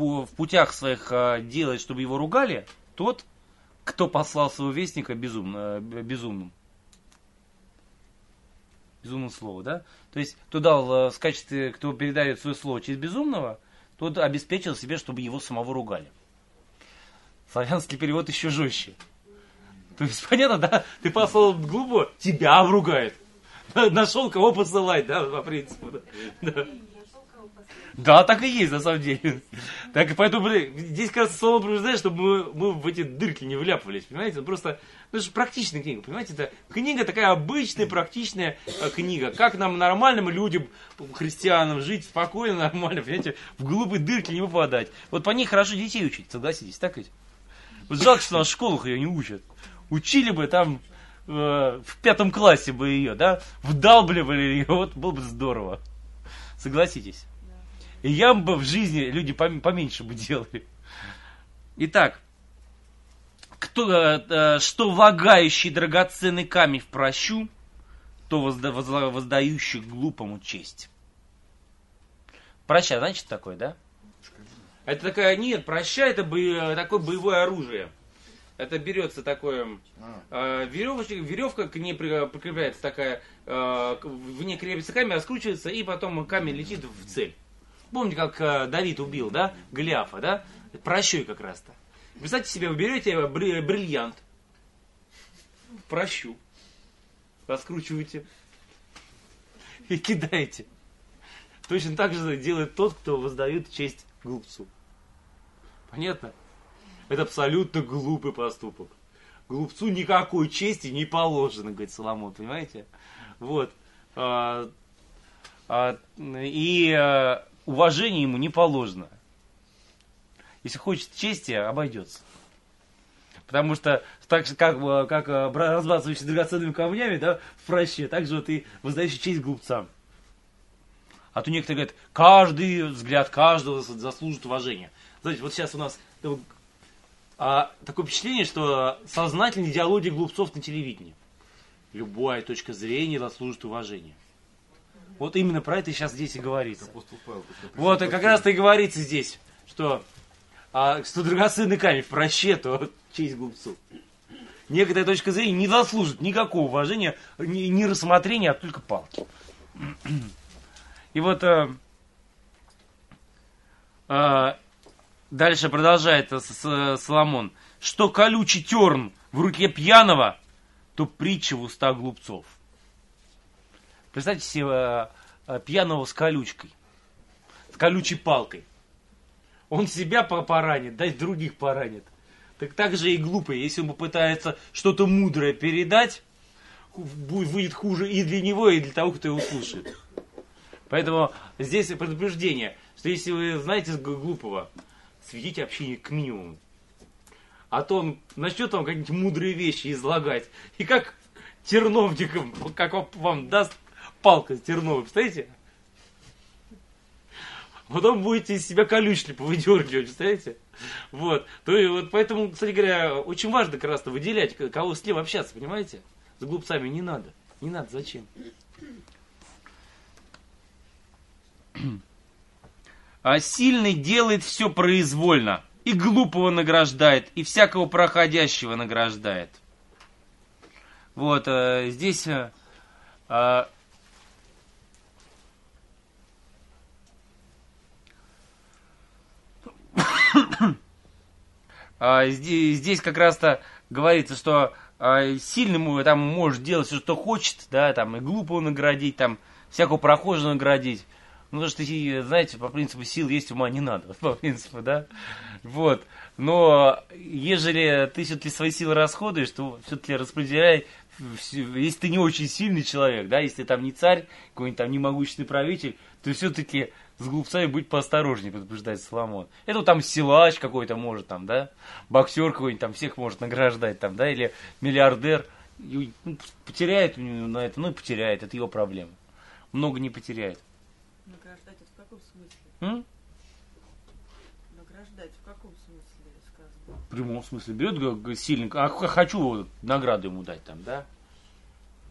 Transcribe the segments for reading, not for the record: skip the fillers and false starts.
в путях своих делает, чтобы его ругали, тот, кто послал своего вестника безумным. Безумное слово, да? То есть, кто дал в качестве, кто передает свое слово через безумного, тот обеспечил себе, чтобы его самого ругали. Славянский перевод еще жестче. То есть, понятно, да? Ты послал глупо, тебя обругает. Нашел, кого посылать, да, по принципу. Да. Да, так и есть, на самом деле. Так, поэтому, здесь, как раз, слово предупреждает, чтобы мы в эти дырки не вляпывались, понимаете? Просто, это же практичная книга, понимаете? Это книга такая обычная, практичная книга. Как нам, нормальным людям, христианам, жить спокойно, нормально, понимаете? В глупые дырки не попадать. Вот по ней хорошо детей учить, согласитесь, так ведь? Вот жалко, что у нас в школах ее не учат. Учили бы там в 5 классе бы ее, да? Вдалбливали ее, вот было бы здорово. Согласитесь? И я бы в жизни люди поменьше бы делали. Итак, что влагающий драгоценный камень в прощу, то воздающий глупому честь. Проща, значит такое, да? Это такая, нет, проща, это такое боевое оружие. Это берется такое, веревка к ней прикрепляется такая, в ней крепится камень, раскручивается, и потом камень летит в цель. Помните, как Давид убил, да, Голиафа, да? Прощой как раз-то. Представьте себе, вы берете бриллиант, прощу, раскручиваете и кидаете. Точно так же делает тот, кто воздает честь глупцу. Понятно? Это абсолютно глупый поступок. Глупцу никакой чести не положено, говорит Соломон, понимаете? Вот. Уважение ему не положено. Если хочет чести, обойдется. Потому что так же, как разбрасывающий драгоценными камнями, да, в проще, так же вот и воздающий честь глупцам. А то некоторые говорят, каждый взгляд каждого заслужит уважения. Знаете, вот сейчас у нас такое впечатление, что сознательная идеология глупцов на телевидении. Любая точка зрения заслужит уважения. Вот именно про это сейчас здесь и говорится. Вот, и как раз-то и говорится здесь, что драгоценный камень в проще, то честь глупцу. Некоторая точка зрения не заслужит никакого уважения, ни рассмотрения, а только палки. И вот дальше продолжает Соломон. Что колючий терн в руке пьяного, то притча в устах глупцов. Представьте себе пьяного с колючкой, с колючей палкой. Он себя поранит, да и других поранит. Так же и глупый, если он попытается что-то мудрое передать, выйдет хуже и для него, и для того, кто его слушает. Поэтому здесь предупреждение, что если вы знаете глупого, сведите общение к минимуму. А то он начнет вам какие-нибудь мудрые вещи излагать. И как терновником, как вам даст палка терновая, представляете? Потом будете из себя колючки повыдергивать, представляете? Вот. Поэтому, кстати говоря, очень важно как раз-то выделять, кого с кем общаться, понимаете? С глупцами не надо. Не надо, зачем? А сильный делает все произвольно, и глупого награждает, и всякого проходящего награждает. Вот, здесь здесь как раз-то говорится, что сильному там может делать все, что хочет, да, там, и глупого наградить, там, всякого прохожего наградить. Ну, потому что, знаете, по принципу сил есть, ума не надо, по принципу, да. Вот. Но, ежели ты все-таки свои силы расходуешь, то все-таки распределяй, если ты не очень сильный человек, да, если ты там не царь, какой-нибудь там не могущественный правитель, то все-таки с глупцами будь поосторожнее, предупреждает Соломон. Это вот там силач какой-то может там, да, боксер какой-нибудь там всех может награждать там, да, или миллиардер. Потеряет на это, ну и потеряет, это его проблема. Много не потеряет. Награждать это в каком смысле? Награждать в каком смысле сказано? В прямом смысле. Берет сильник, хочу награду ему дать там, да? То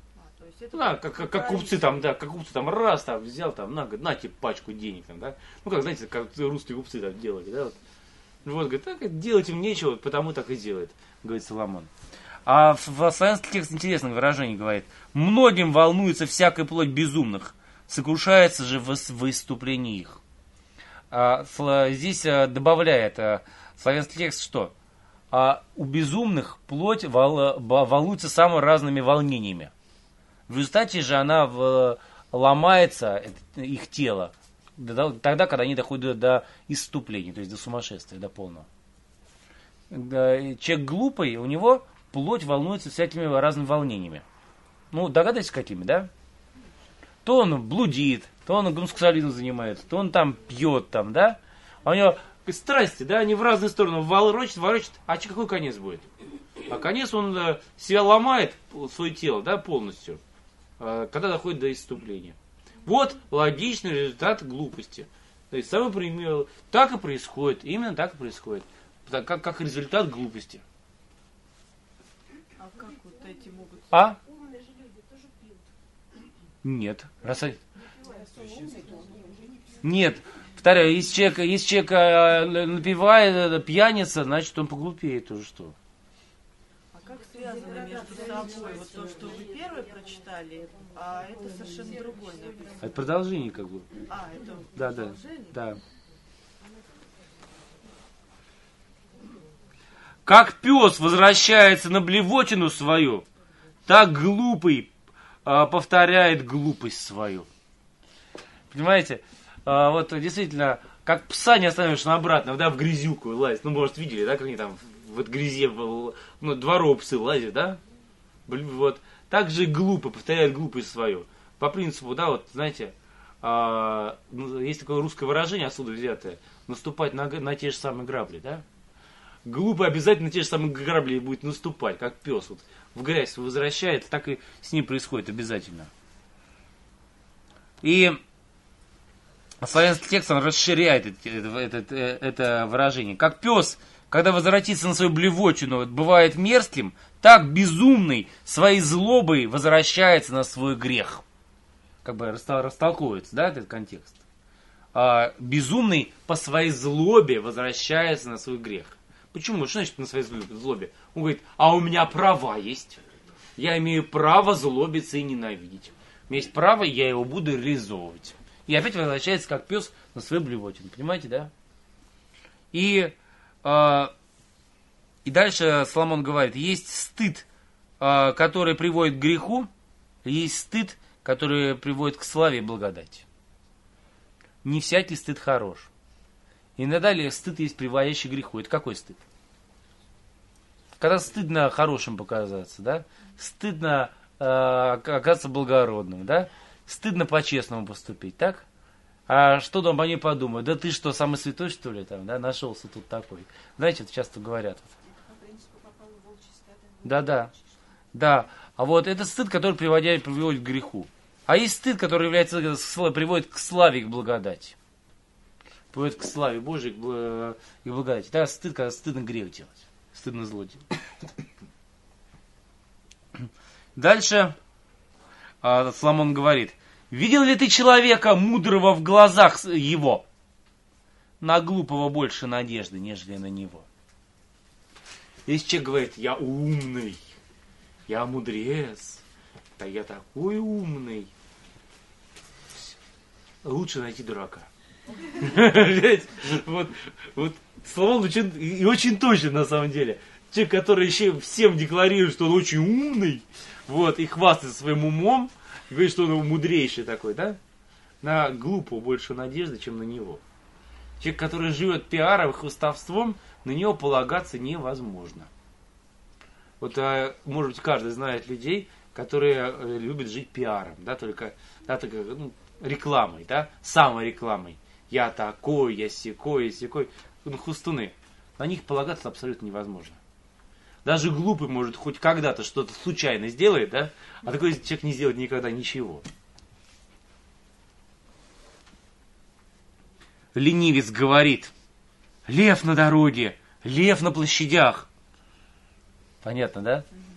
есть это Да, как купцы там, да, как купцы там раз там взял, там, на тебе пачку денег там, да. Ну, как, знаете, как русские купцы там делали, да, вот. Вот, говорит, так делать им нечего, потому так и делает, говорит Соломон. А в славянский текст интересное выражение говорит. Многим волнуется всякая плоть безумных, сокрушается же в выступлении их. Здесь добавляет славянский текст, что у безумных плоть волнуется самыми разными волнениями. В результате же она ломается, их тело, тогда, когда они доходят до исступления, то есть до сумасшествия, до полного. Человек глупый, у него плоть волнуется всякими разными волнениями. Ну, догадываетесь, какими, да? То он блудит, то он гомосексуализмом занимается, то он там пьет, там, да? А у него страсти, да, они в разные стороны ворочат, а какой конец будет? А конец он себя ломает, свое тело, да, полностью, когда доходит до исступления. Вот логичный результат глупости. То есть самый пример, так и происходит, именно так и происходит, как результат глупости. А как вот эти могут... Умные же люди тоже пьют. Нет. Нет. Повторяю, если человек напивает, пьяница, значит он поглупеет уже что. А как связано между собой вот то, что вы первое прочитали, а это совершенно другое написано? Это продолжение как бы. Это Да, продолжение? да. Как пес возвращается на блевотину свою, так глупый повторяет глупость свою. Понимаете? Вот действительно, как пса не остановишь на обратно, да, в грязюку лазить. Ну, может, видели, да, как они там в грязи, ну, дворовые псы лазят, да? Вот. Так же глупо повторяет глупость свою. По принципу, да, вот, знаете, есть такое русское выражение, отсюда взятое, наступать на те же самые грабли, да? Глупо обязательно те же самые грабли будет наступать, как пес. Вот в грязь возвращается, так и с ним происходит обязательно. И славянский текст, он расширяет это выражение. Как пес, когда возвратится на свою блевотину, бывает мерзким, так безумный своей злобой возвращается на свой грех. Как бы растолковывается, да, этот контекст. Безумный по своей злобе возвращается на свой грех. Почему? Что значит на своей злобе? Он говорит, а у меня права есть. Я имею право злобиться и ненавидеть. У меня есть право, я его буду реализовывать. И опять возвращается как пес на свою блевотину. Понимаете, да? И дальше Соломон говорит, есть стыд, который приводит к греху, есть стыд, который приводит к славе и благодати. Не всякий стыд хорош. Иногда стыд есть приводящий к греху. Это какой стыд? Когда стыдно хорошим показаться, да? Стыдно оказаться благородным, да? Стыдно по-честному поступить, так? А что там они подумают? Да ты что, самый святой, что ли, там, да? Нашелся тут такой. Знаете, это часто говорят. Да. А вот это стыд, который приводит к греху. А есть стыд, который приводит к славе и к благодати. Приводит к славе Божией и к благодати. Да, стыд, когда стыдно грех делать. Стыдно зло делать. Дальше Соломон говорит. Видел ли ты человека, мудрого в глазах его? На глупого больше надежды, нежели на него. Если человек говорит, я умный, я мудрец, да я такой умный, лучше найти дурака. Вот Соломон очень точен на самом деле. Человек, который еще всем декларирует, что он очень умный, вот, и хвастается своим умом, и говорит, что он мудрейший такой, да? На глупого больше надежды, чем на него. Человек, который живет пиаром и хвастовством, на него полагаться невозможно. Вот, может быть, каждый знает людей, которые любят жить пиаром, да, только рекламой, да, саморекламой. Я такой, я сякой, хвастуны. На них полагаться абсолютно невозможно. Даже глупый может хоть когда-то что-то случайно сделает, да? А такой человек не сделает никогда ничего. Ленивец говорит, лев на дороге, лев на площадях. Понятно, да?